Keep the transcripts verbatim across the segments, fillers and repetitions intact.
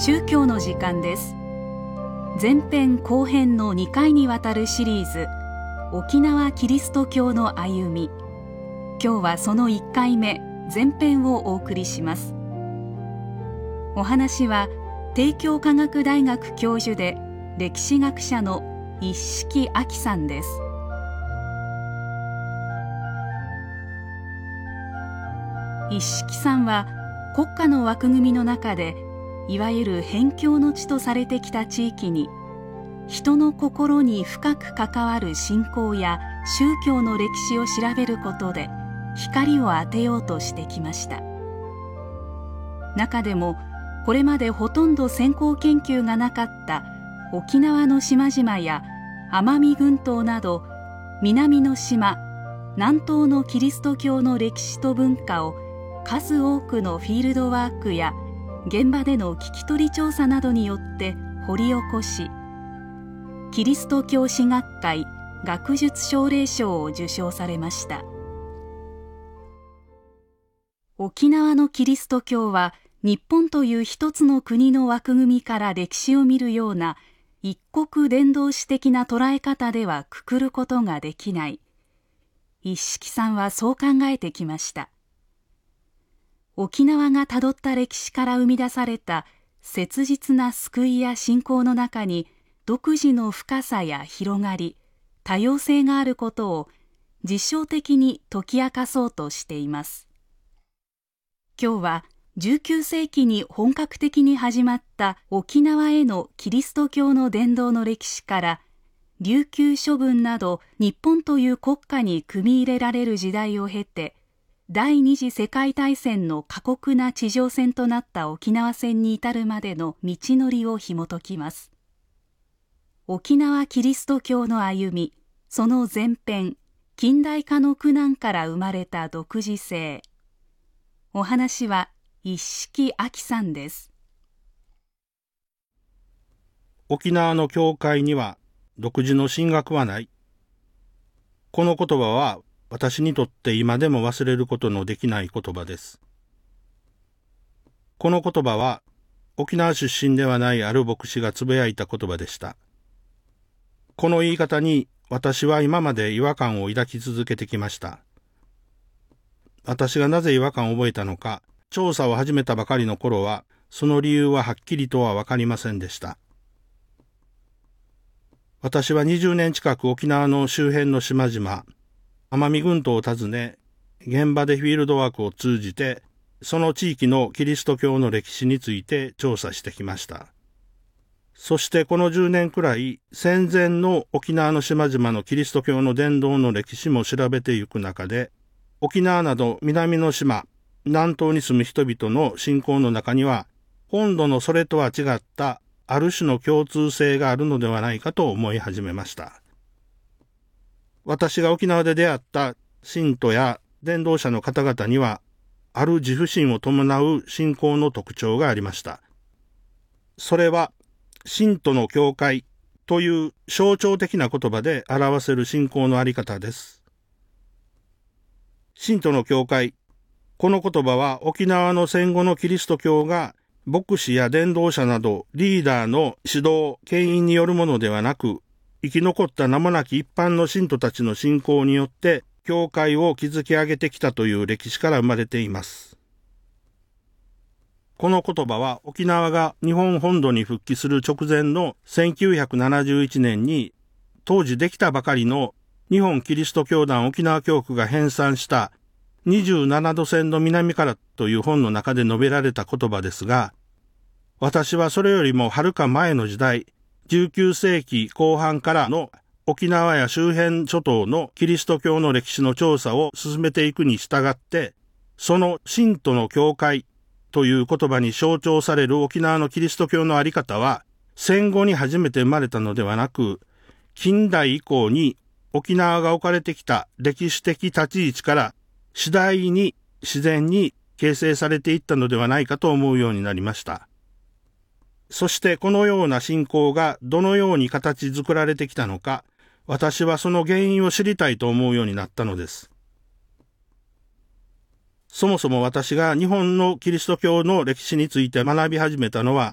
宗教の時間です。前編後編のにかいにわたるシリーズ、沖縄キリスト教の歩み。今日はそのいっかいめ、前編をお送りします。お話は帝京科学大学教授で歴史学者の一色亜紀さんです。一色さんは国家の枠組みの中でいわゆる辺境の地とされてきた地域に人の心に深く関わる信仰や宗教の歴史を調べることで光を当てようとしてきました。中でもこれまでほとんど先行研究がなかった沖縄の島々や奄美群島など南の島、南東のキリスト教の歴史と文化を数多くのフィールドワークや現場での聞き取り調査などによって掘り起こし、キリスト教史学会学術奨励賞を受賞されました。沖縄のキリスト教は日本という一つの国の枠組みから歴史を見るような一国伝道史的な捉え方ではくくることができない。一色さんはそう考えてきました。沖縄がたどった歴史から生み出された切実な救いや信仰の中に独自の深さや広がり、多様性があることを実証的に解き明かそうとしています。今日はじゅうきゅうせいきに本格的に始まった沖縄へのキリスト教の伝道の歴史から琉球処分など日本という国家に組み入れられる時代を経て第二次世界大戦の過酷な地上戦となった沖縄戦に至るまでの道のりを紐解きます。沖縄キリスト教の歩み、その前編、近代化の苦難から生まれた独自性。お話は一色亜紀さんです。 沖縄の教会には独自の神学はない。この言葉は私にとって今でも忘れることのできない言葉です。この言葉は沖縄出身ではないある牧師がつぶやいた言葉でした。この言い方に私は今まで違和感を抱き続けてきました。私がなぜ違和感を覚えたのか、調査を始めたばかりの頃はその理由ははっきりとはわかりませんでした。私はにじゅうねん近く沖縄の周辺の島々、奄美群島を訪ね、現場でフィールドワークを通じて、その地域のキリスト教の歴史について調査してきました。そしてこのじゅうねんくらい、戦前の沖縄の島々のキリスト教の伝道の歴史も調べていく中で、沖縄など南の島、南東に住む人々の信仰の中には、本土のそれとは違ったある種の共通性があるのではないかと思い始めました。私が沖縄で出会った信徒や伝道者の方々には、ある自負心を伴う信仰の特徴がありました。それは、信徒の教会という象徴的な言葉で表せる信仰のあり方です。信徒の教会、この言葉は沖縄の戦後のキリスト教が牧師や伝道者などリーダーの指導、牽引によるものではなく、生き残った名もなき一般の信徒たちの信仰によって教会を築き上げてきたという歴史から生まれています。この言葉は沖縄が日本本土に復帰する直前のせんきゅうひゃくななじゅういちねんに当時できたばかりの日本キリスト教団沖縄教区が編纂したにじゅうななど線の南からという本の中で述べられた言葉ですが、私はそれよりもはるか前の時代、じゅうきゅうせいきこう半からの沖縄や周辺諸島のキリスト教の歴史の調査を進めていくに従って、その信徒の教会という言葉に象徴される沖縄のキリスト教のあり方は、戦後に初めて生まれたのではなく、近代以降に沖縄が置かれてきた歴史的立ち位置から次第に自然に形成されていったのではないかと思うようになりました。そしてこのような信仰がどのように形作られてきたのか、私はその原因を知りたいと思うようになったのです。そもそも私が日本のキリスト教の歴史について学び始めたのは、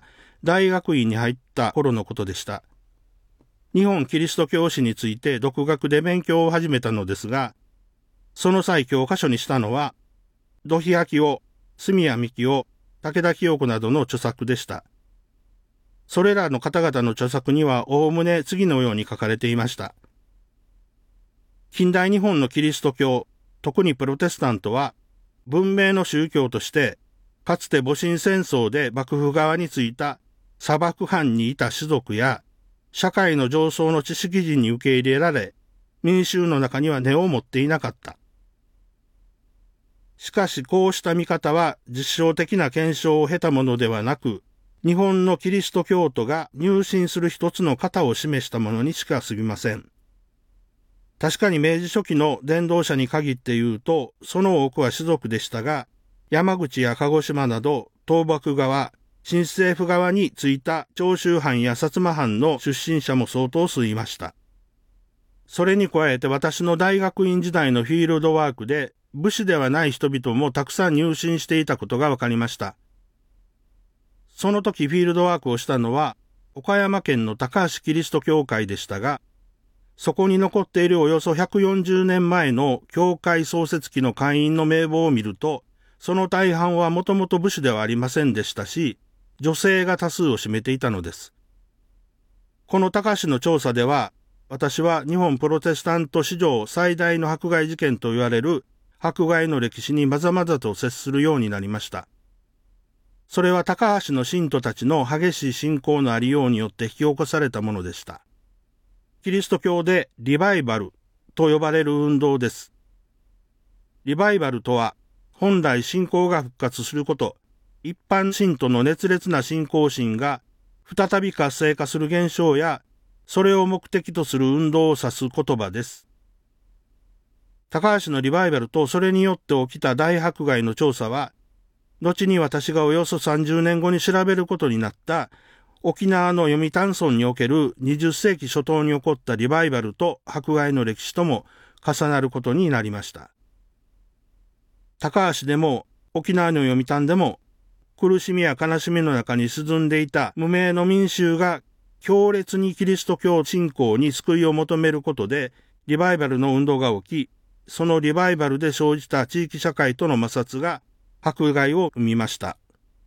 大学院に入った頃のことでした。日本キリスト教史について独学で勉強を始めたのですが、その際教科書にしたのは、土肥明夫、住谷幹夫、武田清子などの著作でした。それらの方々の著作にはおおむね次のように書かれていました。近代日本のキリスト教、特にプロテスタントは、文明の宗教として、かつて戊辰戦争で幕府側についた砂漠藩にいた士族や、社会の上層の知識人に受け入れられ、民衆の中には根を持っていなかった。しかしこうした見方は実証的な検証を経たものではなく、日本のキリスト教徒が入信する一つの型を示したものにしか過ぎません。確かに明治初期の伝道者に限って言うと、その多くは士族でしたが、山口や鹿児島など東幕側、新政府側についた長州藩や薩摩藩の出身者も相当数いました。それに加えて私の大学院時代のフィールドワークで、武士ではない人々もたくさん入信していたことが分かりました。その時フィールドワークをしたのは、岡山県の高橋キリスト教会でしたが、そこに残っているおよそひゃくよんじゅうねんまえの教会創設期の会員の名簿を見ると、その大半はもともと武士ではありませんでしたし、女性が多数を占めていたのです。この高橋の調査では、私は日本プロテスタント史上最大の迫害事件と言われる迫害の歴史にまざまざと接するようになりました。それは高橋の信徒たちの激しい信仰のありようによって引き起こされたものでした。キリスト教でリバイバルと呼ばれる運動です。リバイバルとは、本来信仰が復活すること、一般信徒の熱烈な信仰心が再び活性化する現象や、それを目的とする運動を指す言葉です。高橋のリバイバルとそれによって起きた大迫害の調査は、後に私がおよそさんじゅうねんごに調べることになった沖縄の読谷村におけるにじゅっせいき初頭に起こったリバイバルと迫害の歴史とも重なることになりました。高橋でも沖縄の読谷でも苦しみや悲しみの中に沈んでいた無名の民衆が強烈にキリスト教信仰に救いを求めることでリバイバルの運動が起き、そのリバイバルで生じた地域社会との摩擦が迫害を生みました。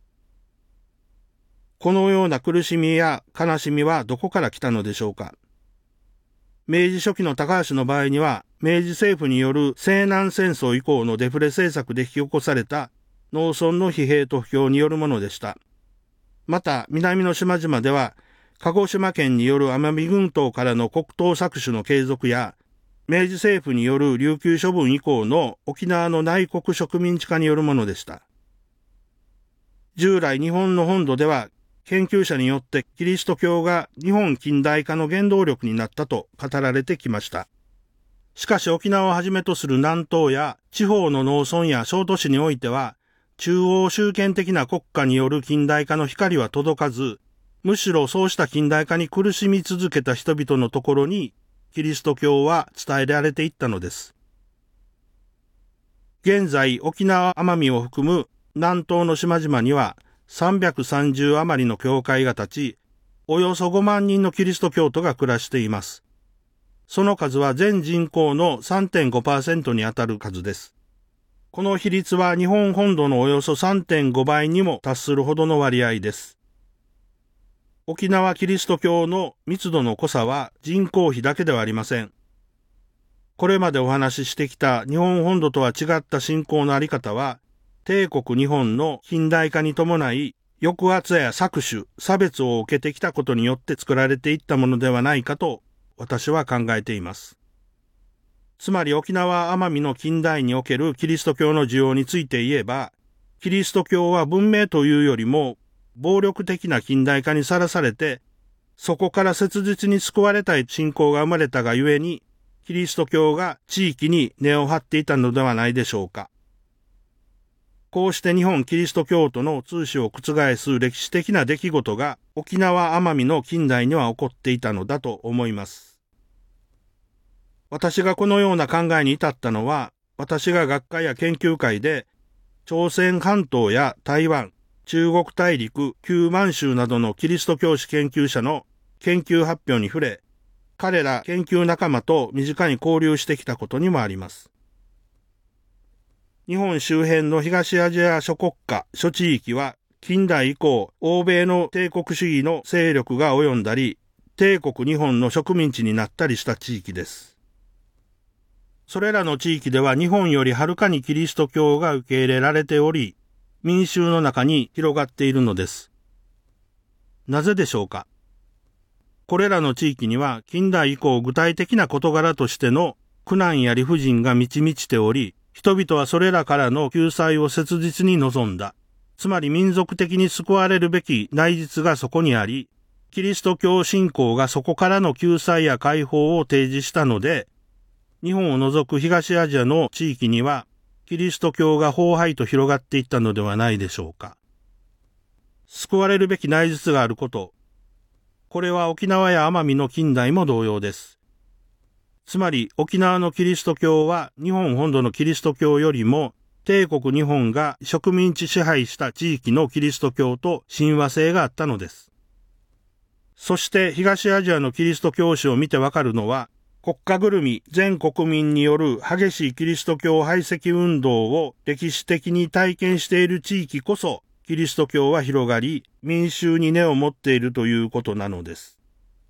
このような苦しみや悲しみはどこから来たのでしょうか。明治初期の高橋の場合には、明治政府による西南戦争以降のデフレ政策で引き起こされた農村の疲弊と不況によるものでした。また、南の島々では、鹿児島県による奄美群島からの国島搾取の継続や、明治政府による琉球処分以降の沖縄の内国植民地化によるものでした。従来日本の本土では、研究者によってキリスト教が日本近代化の原動力になったと語られてきました。しかし沖縄をはじめとする南東や地方の農村や小都市においては、中央集権的な国家による近代化の光は届かず、むしろそうした近代化に苦しみ続けた人々のところに、キリスト教は伝えられていったのです。現在、沖縄・奄美を含む南東の島々には、さんびゃくさんじゅう余りの教会が立ち、およそごまんにんのキリスト教徒が暮らしています。その数は全人口の さんてんごパーセント にあたる数です。この比率は日本本土のおよそ さんてんごばいにも達するほどの割合です。沖縄キリスト教の密度の濃さは人口比だけではありません。これまでお話ししてきた日本本土とは違った信仰のあり方は、帝国日本の近代化に伴い、抑圧や搾取、差別を受けてきたことによって作られていったものではないかと私は考えています。つまり沖縄・奄美の近代におけるキリスト教の需要について言えば、キリスト教は文明というよりも暴力的な近代化にさらされて、そこから切実に救われたい信仰が生まれたがゆえに、キリスト教が地域に根を張っていたのではないでしょうか。こうして日本キリスト教徒の通史を覆す歴史的な出来事が沖縄・奄美の近代には起こっていたのだと思います。私がこのような考えに至ったのは、私が学会や研究会で朝鮮半島や台湾、 中国大陸、旧満州などのキリスト教史研究者の研究発表に触れ、彼ら研究仲間と身近に交流してきたことにもあります。日本周辺の東アジア諸国家、諸地域は近代以降、欧米の帝国主義の勢力が及んだり、帝国日本の植民地になったりした地域です。それらの地域では日本よりはるかにキリスト教が受け入れられており、民衆の中に広がっているのです。なぜでしょうか。これらの地域には近代以降具体的な事柄としての苦難や理不尽が満ち満ちており、人々はそれらからの救済を切実に望んだ。つまり民族的に救われるべき内実がそこにあり、キリスト教信仰がそこからの救済や解放を提示したので、日本を除く東アジアの地域には、キリスト教が荒廃と広がっていったのではないでしょうか。救われるべき内実があること。これは沖縄や奄美の近代も同様です。つまり沖縄のキリスト教は日本本土のキリスト教よりも帝国日本が植民地支配した地域のキリスト教と親和性があったのです。そして東アジアのキリスト教史を見てわかるのは、国家ぐるみ全国民による激しいキリスト教排斥運動を歴史的に体験している地域こそ、キリスト教は広がり、民衆に根を持っているということなのです。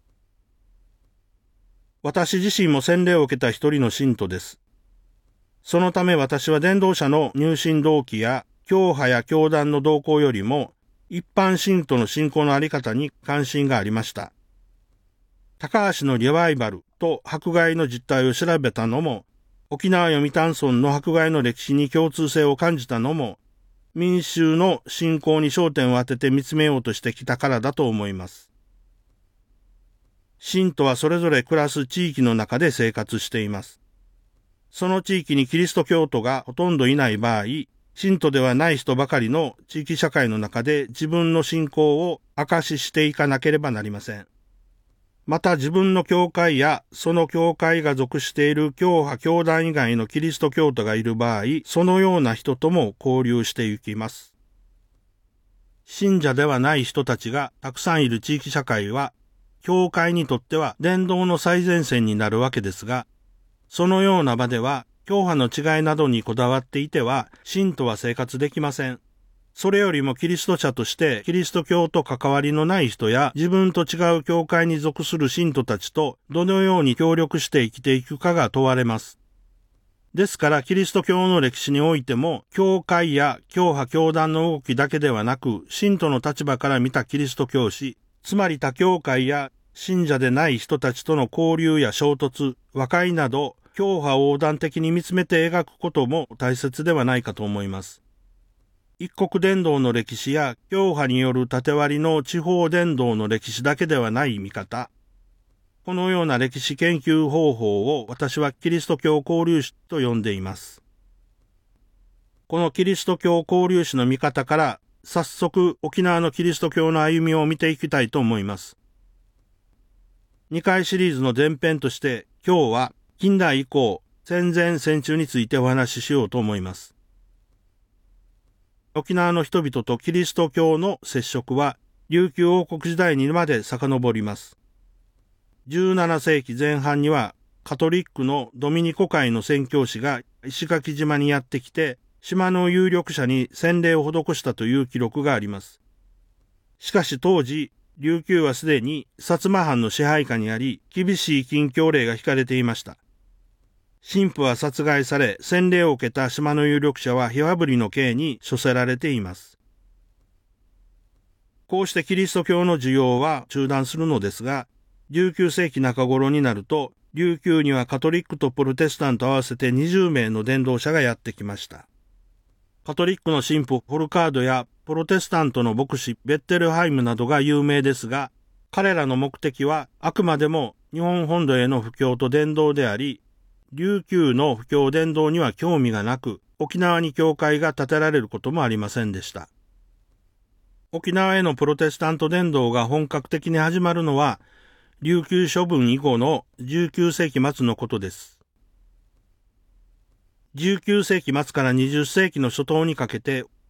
私自身も洗礼を受けた一人の信徒です。そのため私は伝道者の入信動機や教派や教団の動向よりも、一般信徒の信仰のあり方に関心がありました。高橋のリバイバルと迫害の実態を調べたのも、沖縄読谷村の迫害の歴史に共通性を感じたのも、民衆の信仰に焦点を当てて見つめようとしてきたからだと思います。信徒はそれぞれ暮らす地域の中で生活しています。その地域にキリスト教徒がほとんどいない場合、信徒ではない人ばかりの地域社会の中で自分の信仰を証ししていかなければなりません。また自分の教会やその教会が属している教派教団以外のキリスト教徒がいる場合、そのような人とも交流していきます。信者ではない人たちがたくさんいる地域社会は、教会にとっては伝道の最前線になるわけですが、そのような場では教派の違いなどにこだわっていては、信徒は生活できません。それよりもキリスト者としてキリスト教と関わりのない人や自分と違う教会に属する信徒たちとどのように協力して生きていくかが問われます。ですからキリスト教の歴史においても教会や教派教団の動きだけではなく信徒の立場から見たキリスト教史、つまり他教会や信者でない人たちとの交流や衝突、和解など教派横断的に見つめて描くことも大切ではないかと思います。一国伝道の歴史や教派による縦割りの地方伝道の歴史だけではない見方。このような歴史研究方法を私はキリスト教交流史と呼んでいます。このキリスト教交流史の見方から早速沖縄のキリスト教の歩みを見ていきたいと思います。にかいシリーズの前編として今日は近代以降戦前戦中についてお話ししようと思います。沖縄の人々とキリスト教の接触は琉球王国時代にまで遡ります。じゅうななせいきぜん半にはカトリックのドミニコ会の宣教師が石垣島にやってきて島の有力者に洗礼を施したという記録があります。しかし当時、琉球はすでに薩摩藩の支配下にあり、厳しい禁教令が引かれていました。神父は殺害され、洗礼を受けた島の有力者は火あぶりの刑に処せられています。こうしてキリスト教の需要は中断するのですが、じゅうきゅうせいき中頃になると、琉球にはカトリックとプロテスタント合わせてにじゅうめいの伝道者がやってきました。カトリックの神父ホルカードやプロテスタントの牧師ベッテルハイムなどが有名ですが、彼らの目的はあくまでも日本本土への布教と伝道であり、琉球の布教伝道には興味がなく、沖縄に教会が建てられることもありませんでした。沖縄へのプロテスタント伝道が本格的に始まるのは、琉球処分以後のじゅうきゅうせいき末のことです。じゅうきゅうせいき末からにじゅっせいきの初頭にかけて、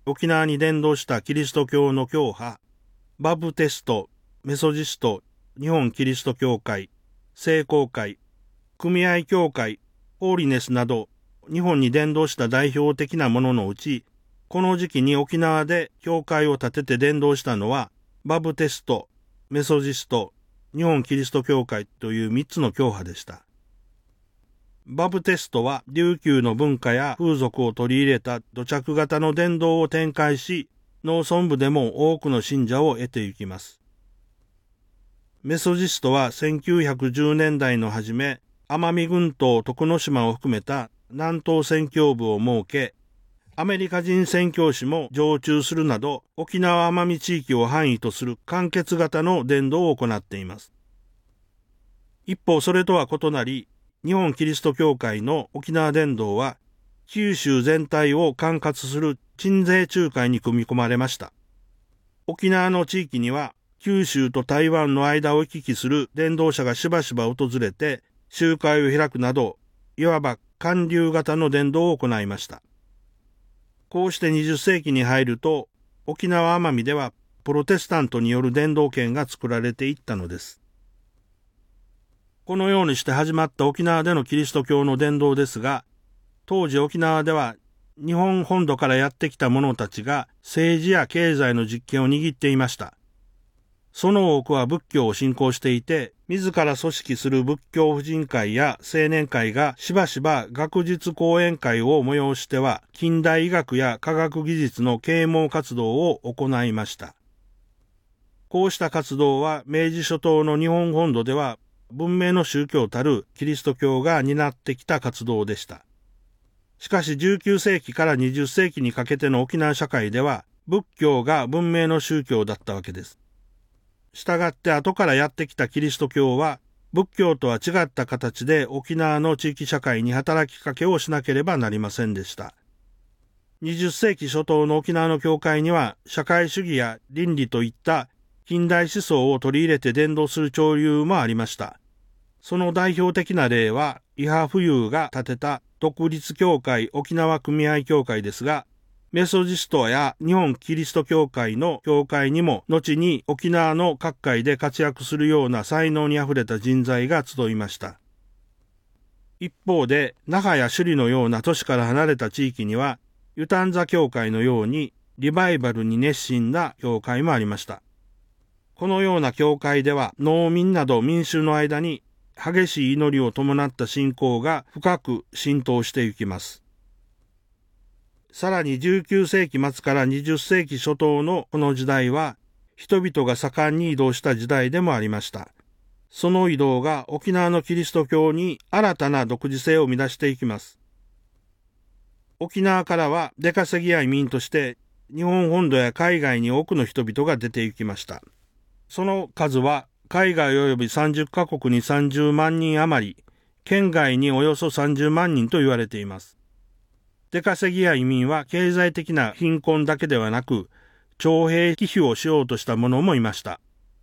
沖縄に伝道したキリスト教の教派、バプテスト、メソジスト、日本キリスト教会、聖公会、組合教会、ホーリネスなど、日本に伝道した代表的なもののうち、この時期に沖縄で教会を建てて伝道したのは、バプテスト、メソジスト、日本キリスト教会というみっつの教派でした。バプテストは琉球の文化や風俗を取り入れた土着型の伝道を展開し、農村部でも多くの信者を得ていきます。メソジストはせんきゅうひゃくじゅうねんだいの初め、奄美群島徳之島を含めた南東宣教部を設け、アメリカ人宣教師も常駐するなど、沖縄奄美地域を範囲とする完結型の伝道を行っています。一方、それとは異なり、日本キリスト教会の沖縄伝道は、九州全体を管轄する鎮西仲介に組み込まれました。沖縄の地域には、九州と台湾の間を行き来する伝道者がしばしば訪れて、集会を開くなど、いわば還流型の伝道を行いました。こうしてにじゅっせいきに入ると、沖縄奄美ではプロテスタントによる伝道圏が作られていったのです。このようにして始まった沖縄でのキリスト教の伝道ですが、当時沖縄では日本本土からやってきた者たちが政治や経済の実権を握っていました。その多くは仏教を信仰していて、自ら組織する仏教婦人会や青年会がしばしば学術講演会を催しては、近代医学や科学技術の啓蒙活動を行いました。こうした活動は明治初頭の日本本土では文明の宗教たるキリスト教が担ってきた活動でした。しかしじゅうきゅうせいきからにじゅっせいきにかけての沖縄社会では仏教が文明の宗教だったわけです。したがって後からやってきたキリスト教は仏教とは違った形で沖縄の地域社会に働きかけをしなければなりませんでした。にじゅっせいき初頭の沖縄の教会には社会主義や倫理といった近代思想を取り入れて伝道する潮流もありました。その代表的な例は伊波富有が建てた独立教会沖縄組合協会ですが、メソジストや日本キリスト教会の教会にも後に沖縄の各界で活躍するような才能にあふれた人材が集いました。一方で那覇や首里のような都市から離れた地域には湯丹座教会のようにリバイバルに熱心な教会もありました。このような教会では農民など民衆の間に激しい祈りを伴った信仰が深く浸透していきます。さらにじゅうきゅうせいきまつからにじゅっせいき初頭のこの時代は人々が盛んに移動した時代でもありました。その移動が沖縄のキリスト教に新たな独自性を生み出していきます。沖縄からは出稼ぎや移民として日本本土や海外に多くの人々が出て行きました。その数は海外及びさんじゅっかこくにさんじゅうまんにん余り、県外におよそさんじゅうまんにんと言われています。出稼ぎや移民は経済的な貧困だけではなく、徴兵寄付をしようとした者もいました。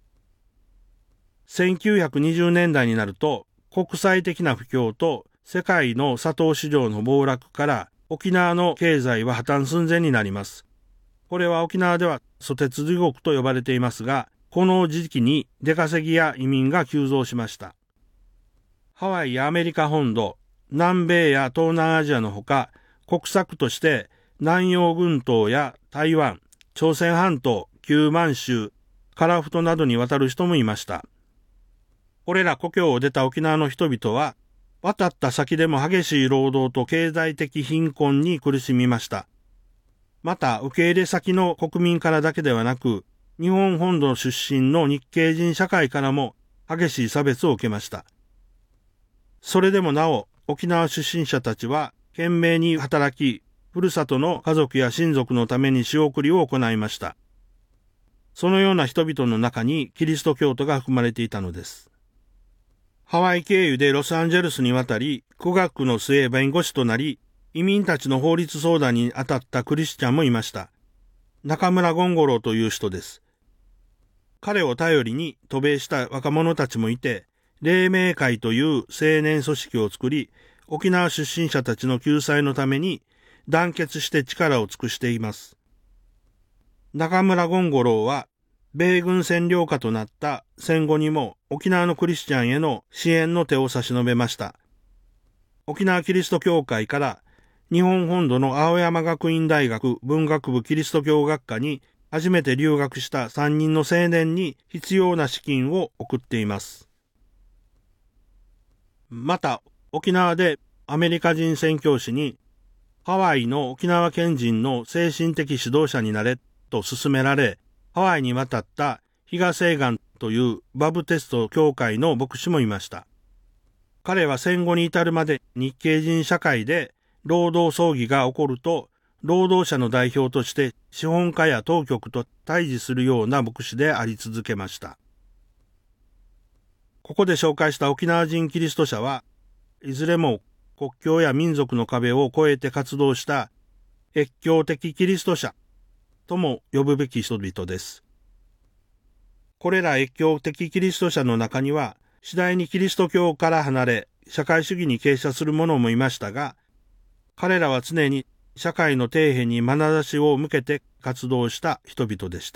せんきゅうひゃくにじゅうねんだいになると、国際的な不況と世界の砂糖市場の暴落から沖縄の経済は破綻寸前になります。これは沖縄ではソテツ地獄と呼ばれていますが、この時期に出稼ぎや移民が急増しました。ハワイやアメリカ本土、南米や東南アジアのほか、国策として南洋群島や台湾、朝鮮半島、旧満州、樺太などに渡る人もいました。これら故郷を出た沖縄の人々は、渡った先でも激しい労働と経済的貧困に苦しみました。また、受け入れ先の国民からだけではなく、日本本土出身の日系人社会からも激しい差別を受けました。それでもなお、沖縄出身者たちは懸命に働き、ふるさとの家族や親族のために仕送りを行いました。そのような人々の中にキリスト教徒が含まれていたのです。ハワイ経由でロサンゼルスに渡り、苦学の末弁護士となり、移民たちの法律相談に当たったクリスチャンもいました。中村権五郎という人です。彼を頼りに渡米した若者たちもいて、黎明会という青年組織を作り、沖縄出身者たちの救済のために団結して力を尽くしています。 中村権五郎は、米軍占領下となった戦後にも沖縄のクリスチャンへの支援の手を差し伸べました。沖縄キリスト教会から日本本土の青山学院大学文学部キリスト教学科に初めて留学したさんにんの青年に必要な資金を送っています。また、沖縄でアメリカ人宣教師にハワイの沖縄県人の精神的指導者になれと勧められ、ハワイに渡った比嘉聖願というバプテスト教会の牧師もいました。彼は戦後に至るまで日系人社会で労働争議が起こると、労働者の代表として資本家や当局と対峙するような牧師であり続けました。ここで紹介した沖縄人キリスト者はいずれも国境や民族の壁を越えて活動した越境的キリスト者とも呼ぶべき人々です。これら越境的キリスト者の中には、次第にキリスト教から離れ、社会主義に傾斜する者もいましたが、彼らは常に社会の底辺に眼差しを向けて活動した人々でした。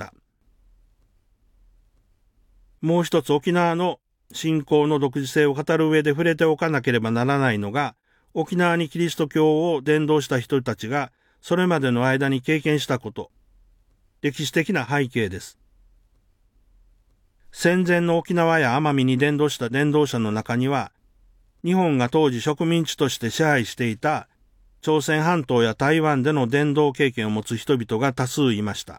もう一つ沖縄の信仰の独自性を語る上で触れておかなければならないのが、沖縄にキリスト教を伝道した人たちがそれまでの間に経験したこと、歴史的な背景です。戦前の沖縄や奄美に伝道した伝道者の中には、日本が当時植民地として支配していた朝鮮半島や台湾での伝道経験を持つ人々が多数いました。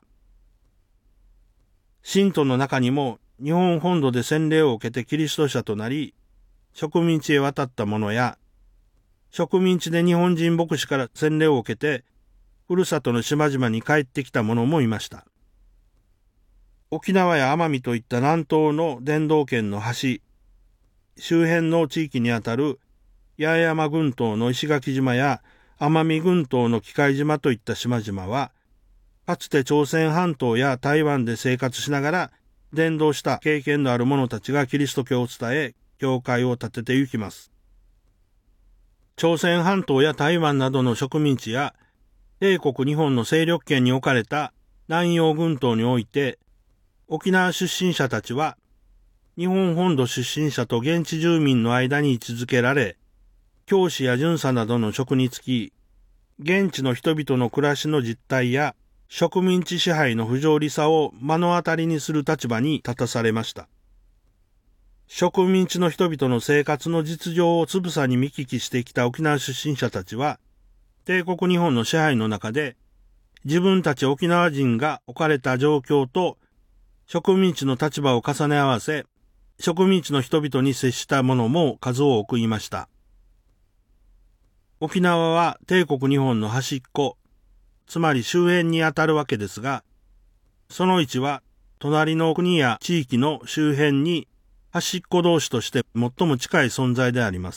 信徒の中にも日本本土で洗礼を受けてキリスト者となり、植民地へ渡った者や、植民地で日本人牧師から洗礼を受けて、ふるさとの島々に帰ってきた者もいました。沖縄や奄美といった南東の伝道圏の端、周辺の地域にあたる八重山群島の石垣島や奄美群島の喜界島といった島々は、かつて朝鮮半島や台湾で生活しながら伝道した経験のある者たちがキリスト教を伝え、教会を建てて行きます。朝鮮半島や台湾などの植民地や帝国日本の勢力圏に置かれた南洋群島において、沖縄出身者たちは、日本本土出身者と現地住民の間に位置づけられ、教師や巡査などの職に就き、現地の人々の暮らしの実態や植民地支配の不条理さを目の当たりにする立場に立たされました。植民地の人々の生活の実情をつぶさに見聞きしてきた沖縄出身者たちは、帝国日本の支配の中で、自分たち沖縄人が置かれた状況と植民地の立場を重ね合わせ、植民地の人々に接した者も数多くいました。沖縄は帝国日本の端っこ、つまり周辺にあたるわけですが、その位置は隣の国や地域の周辺に端っこ同士として最も近い存在であります。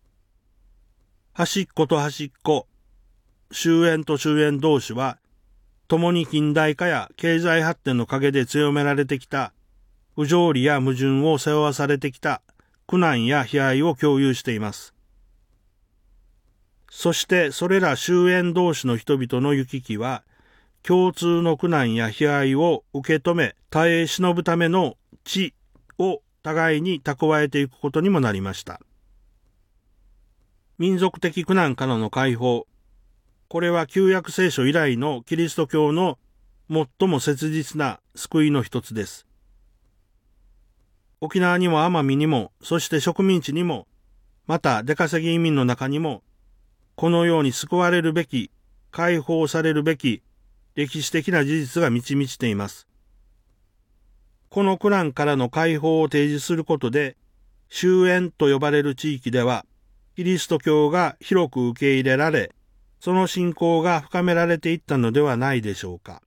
端っこと端っこ、周辺と周辺同士は、共に近代化や経済発展の陰で強められてきた不条理や矛盾を背負わされてきた苦難や悲哀を共有しています。そしてそれら周辺同士の人々の行き来は、共通の苦難や悲哀を受け止め耐え忍ぶための知を互いに蓄えていくことにもなりました。民族的苦難からの解放、これは旧約聖書以来のキリスト教の最も切実な救いの一つです。沖縄にも奄美にも、そして植民地にも、また出稼ぎ移民の中にも、このように救われるべき、解放されるべき、歴史的な事実が満ち満ちています。この苦難からの解放を提示することで、終焉と呼ばれる地域では、キリスト教が広く受け入れられ、その信仰が深められていったのではないでしょうか。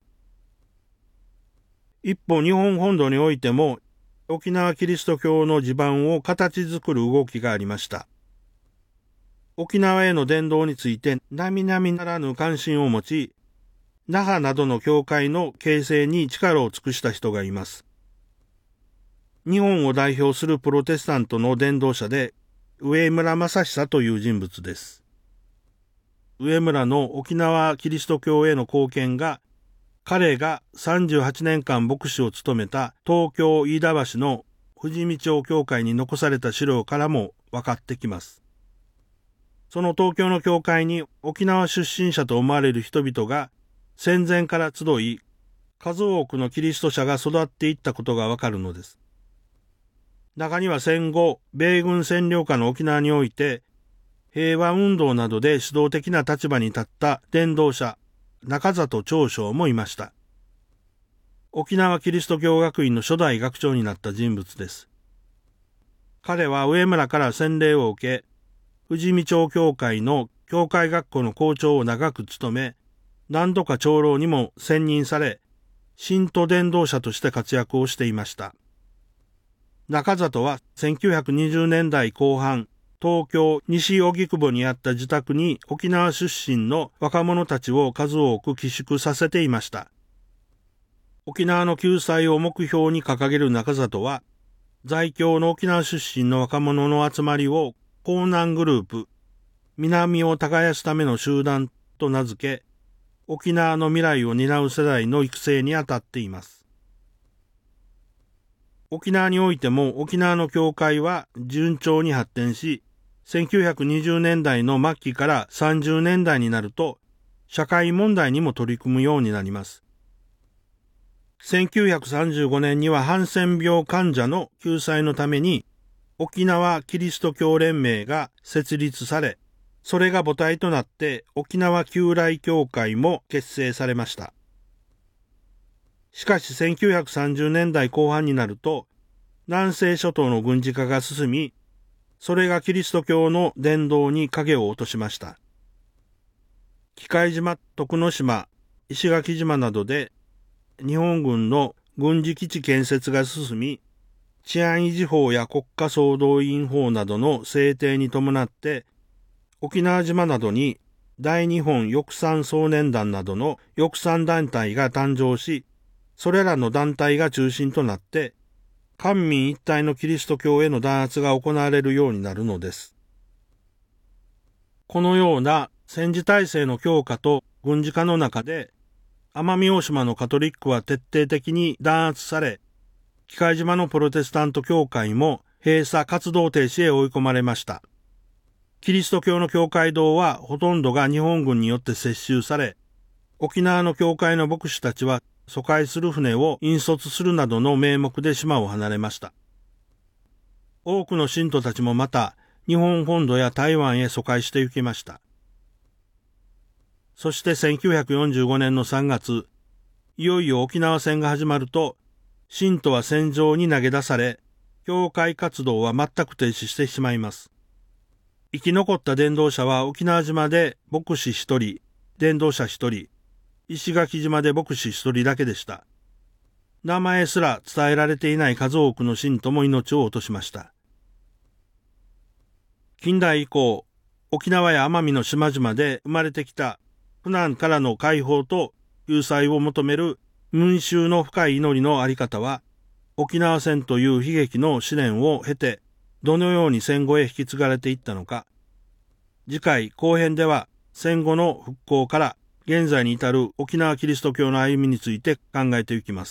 一方、日本本土においても、沖縄キリスト教の地盤を形作る動きがありました。沖縄への伝道について並々ならぬ関心を持ち、那覇などの教会の形成に力を尽くした人がいます。日本を代表するプロテスタントの伝道者で、上村正久という人物です。上村の沖縄キリスト教への貢献が彼がさんじゅうはちねんかん牧師を務めた東京飯田橋の富士見町教会に残された資料からも分かってきます。その東京の教会に沖縄出身者と思われる人々が戦前から集い、数多くのキリスト者が育っていったことがわかるのです。中には戦後、米軍占領下の沖縄において、平和運動などで指導的な立場に立った伝道者、中里長昌もいました。沖縄キリスト教学院の初代学長になった人物です。彼は上村から洗礼を受け、富士見町教会の教会学校の校長を長く務め、何度か長老にも選任され、信徒伝道者として活躍をしていました。中里はせんきゅうひゃくにじゅうねんだいこう半、東京西荻窪にあった自宅に沖縄出身の若者たちを数多く寄宿させていました。沖縄の救済を目標に掲げる中里は、在京の沖縄出身の若者の集まりを江南グループ、南を耕すための集団と名付け、沖縄の未来を担う世代の育成に当たっています。沖縄においても沖縄の教会は順調に発展し、せんきゅうひゃくにじゅうねんだいの末期からさんじゅうねんだいになると、社会問題にも取り組むようになります。せんきゅうひゃくさんじゅうごねんにはハンセン病患者の救済のために、沖縄キリスト教連盟が設立され、それが母体となって沖縄旧来教会も結成されました。しかしせんきゅうひゃくさんじゅうねんだいこう半になると、南西諸島の軍事化が進み、それがキリスト教の伝道に影を落としました。喜界島、徳之島、石垣島などで日本軍の軍事基地建設が進み、治安維持法や国家総動員法などの制定に伴って、沖縄島などに大日本抑散少年団などの抑散団体が誕生し、それらの団体が中心となって、官民一体のキリスト教への弾圧が行われるようになるのです。このような戦時体制の強化と軍事化の中で、奄美大島のカトリックは徹底的に弾圧され、喜界島のプロテスタント教会も閉鎖活動停止へ追い込まれました。キリスト教の教会堂はほとんどが日本軍によって接収され、沖縄の教会の牧師たちは疎開する船を引率するなどの名目で島を離れました。多くの信徒たちもまた日本本土や台湾へ疎開して行きました。そしてせんきゅうひゃくよんじゅうごねんのさんがつ、いよいよ沖縄戦が始まると、信徒は戦場に投げ出され、教会活動は全く停止してしまいます。生き残った伝道者は沖縄島で牧師一人、伝道者一人、石垣島で牧師一人だけでした。名前すら伝えられていない数多くの信徒も命を落としました。近代以降、沖縄や奄美の島々で生まれてきた苦難からの解放と救済を求める民衆の深い祈りのあり方は、沖縄戦という悲劇の試練を経て、どのように戦後へ引き継がれていったのか。次回後編では、戦後の復興から現在に至る沖縄キリスト教の歩みについて考えていきます。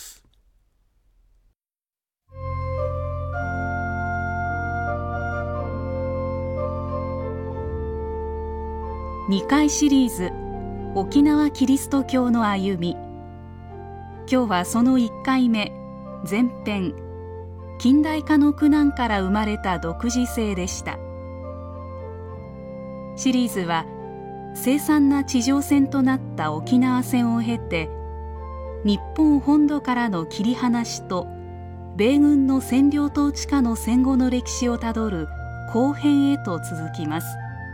にかいシリーズ沖縄キリスト教の歩み。今日はそのいっかいめ、前編、近代化の苦難から生まれた独自性でした。シリーズは凄惨な地上戦となった沖縄戦を経て、日本本土からの切り離しと米軍の占領統治下の戦後の歴史をたどる後編へと続きます。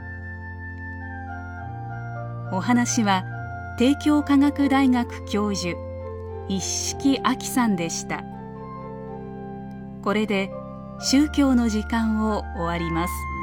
お話は帝京科学大学教授一色亜紀さんでした。これで宗教の時間を終わります。